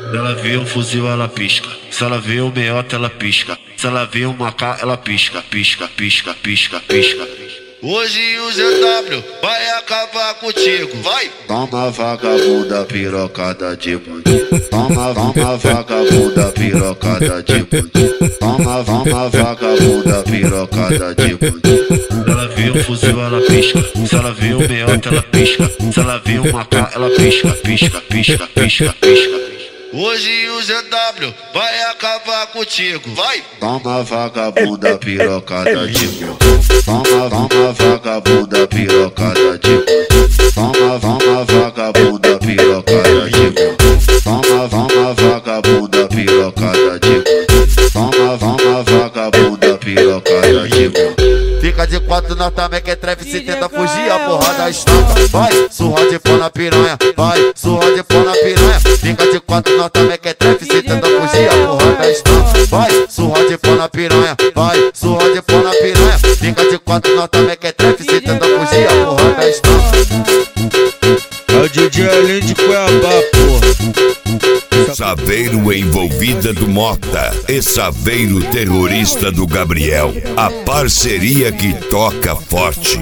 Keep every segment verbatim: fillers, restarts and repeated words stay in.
Ela vê um fuzil, ela pisca. Se ela vê um meiota, ela pisca. Se ela vê um K, ela pisca, pisca, pisca, pisca, pisca. Hoje o Z W vai acabar contigo, vai! Toma vagabunda pirocada de bandido. Toma, toma vagabunda pirocada de bandido. Toma, toma vagabunda pirocada de bandido. Ela vê um fuzil, ela pisca. Se ela vê um meiota, ela pisca. Se ela vê um K, ela pisca, pisca, pisca, pisca, pisca. Hoje o Z W vai acabar contigo, vai! Toma vagabunda pirocada de bandido. Toma, toma vagabunda pirocada de bandido. Toma, toma vagabunda pirocada de bandido. Toma, toma vagabunda pirocada de bandido. Toma, toma vagabunda pirocada de bandido. Fica de quatro na também que é trap, se tenta fugir, a porrada estanca. Vai, surra de pau na piranha, vai, surra de pau na piranha. Fica de quatro na também que é trap, se tenta fugir, a porrada estanca. Vai, surra de pau na piranha, vai, surra de pau na piranha. Fica de quatro na também que é trap, se tenta fugir, a porrada estanca. É o D J Aline de Cuiabá, porra. Saveiro envolvida do Mota e Saveiro terrorista do Gabriel. A parceria que toca forte.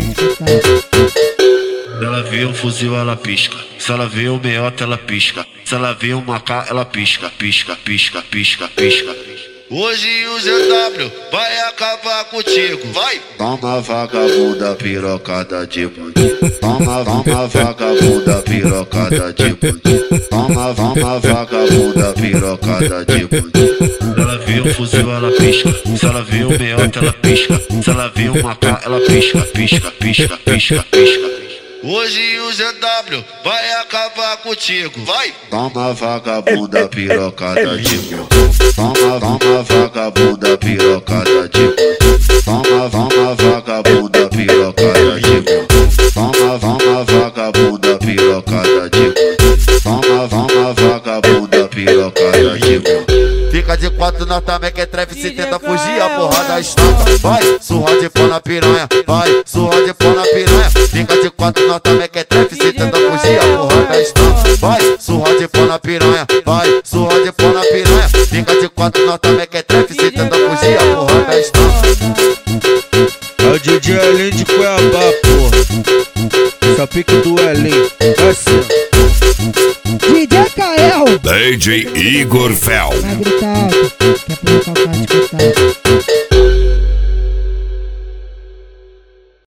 Ela vê um fuzil, ela pisca. Se ela vê um meiota, ela pisca. Se ela vê um K, ela pisca, pisca, pisca, pisca, pisca. Hoje o Z W vai acabar contigo, vai! Toma vagabunda pirocada de bandido. Toma, toma vagabunda pirocada de bandido. Toma, toma vagabunda pirocada de bandido. Ela vê um fuzil, ela pisca. Se ela vê um meiota, ela pisca. Se ela vê um K, ela pisca, pisca, pisca, pisca, pisca. Hoje o Z W vai acabar contigo, vai! Toma vagabunda pirocada de bandido. Toma, toma vagabunda pirocada de bandido. Toma, toma vagabunda pirocada de bandido. Toma, toma vagabunda pirocada de bandido. Toma, toma vagabunda pirocada de bandido. Fica de quatro na também que é trap, se tenta fugir, a porrada estanca. Vai, surra de pau na piranha, vai, surra de pau na piranha. Fica de quatro na também que é trap, se tenta fugir, a porrada estanca. Vai, surra de pau na piranha, vai, surra de pau na piranha. Fica de quatro na também que é trap, se tenta fugir, a porrada estanca. É o D J Aline de Cuiabá, porra. Essa pique do Elinho, assim. D J Kael, D J Igor Fel. vai gritar alto, quer provocar o cara de escutar.